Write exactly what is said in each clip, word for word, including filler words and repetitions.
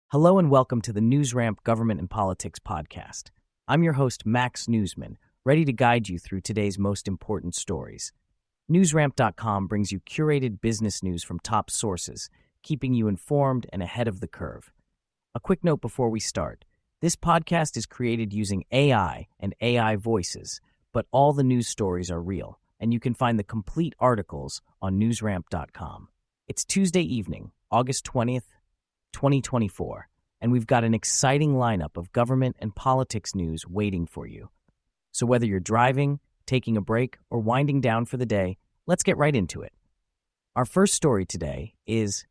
Hello and welcome to the NewsRamp Government and Politics podcast. I'm your host, Max Newsman, ready to guide you through today's most important stories. NewsRamp dot com brings you curated business news from top sources, keeping you informed and ahead of the curve. A quick note before we start. This podcast is created using A I and A I voices, but all the news stories are real, and you can find the complete articles on NewsRamp dot com. It's Tuesday evening, August twentieth, twenty twenty-four, and we've got an exciting lineup of government and politics news waiting for you. So whether you're driving, taking a break, or winding down for the day, let's get right into it. Our first story today is: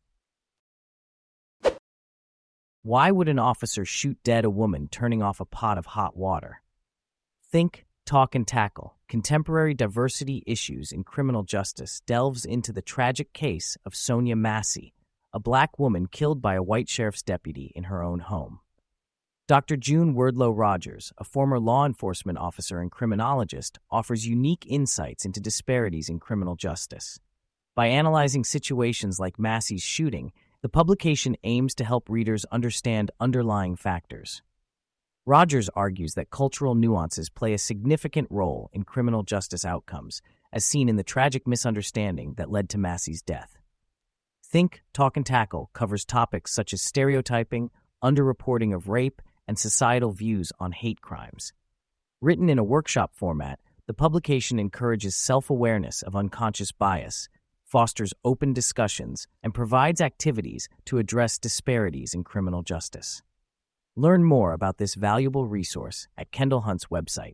why would an officer shoot dead a woman turning off a pot of hot water? Think, Talk, and Tackle, Contemporary Diversity Issues in Criminal Justice delves into the tragic case of Sonia Massey, a black woman killed by a white sheriff's deputy in her own home. Doctor June Wardlow Rogers, a former law enforcement officer and criminologist, offers unique insights into disparities in criminal justice. By analyzing situations like Massey's shooting, the publication aims to help readers understand underlying factors. Rogers argues that cultural nuances play a significant role in criminal justice outcomes, as seen in the tragic misunderstanding that led to Massey's death. Think, Talk, and Tackle covers topics such as stereotyping, underreporting of rape, and societal views on hate crimes. Written in a workshop format, the publication encourages self-awareness of unconscious bias, fosters open discussions, and provides activities to address disparities in criminal justice. Learn more about this valuable resource at Kendall Hunt's website.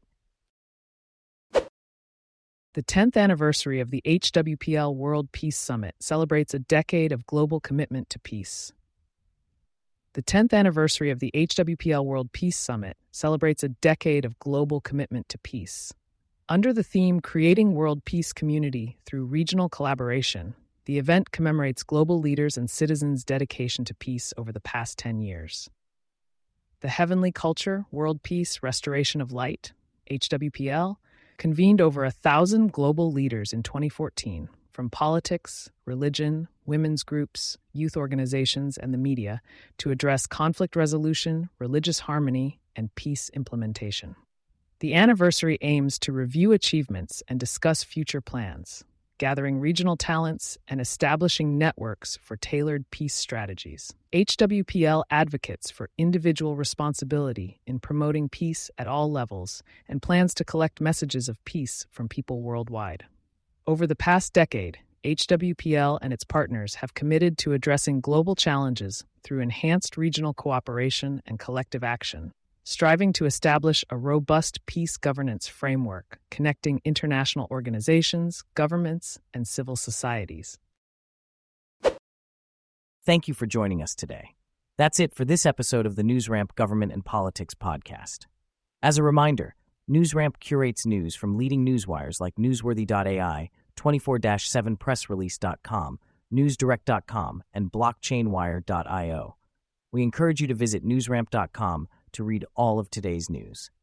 The tenth anniversary of the H W P L World Peace Summit celebrates a decade of global commitment to peace. The tenth anniversary of the H W P L World Peace Summit celebrates a decade of global commitment to peace. Under the theme Creating World Peace Community Through Regional Collaboration, the event commemorates global leaders and citizens' dedication to peace over the past ten years. The Heavenly Culture, World Peace, Restoration of Light, H W P L, convened over a thousand global leaders in twenty fourteen, from politics, religion, women's groups, youth organizations, and the media, to address conflict resolution, religious harmony, and peace implementation. The anniversary aims to review achievements and discuss future plans, gathering regional talents and establishing networks for tailored peace strategies. H W P L advocates for individual responsibility in promoting peace at all levels and plans to collect messages of peace from people worldwide. Over the past decade, H W P L and its partners have committed to addressing global challenges through enhanced regional cooperation and collective action, striving to establish a robust peace governance framework connecting international organizations, governments, and civil societies. Thank you for joining us today. That's it for this episode of the NewsRamp Government and Politics podcast. As a reminder, NewsRamp curates news from leading newswires like Newsworthy dot A I, twenty-four seven press release dot com, newsdirect dot com, and blockchain wire dot io. We encourage you to visit NewsRamp dot com to read all of today's news.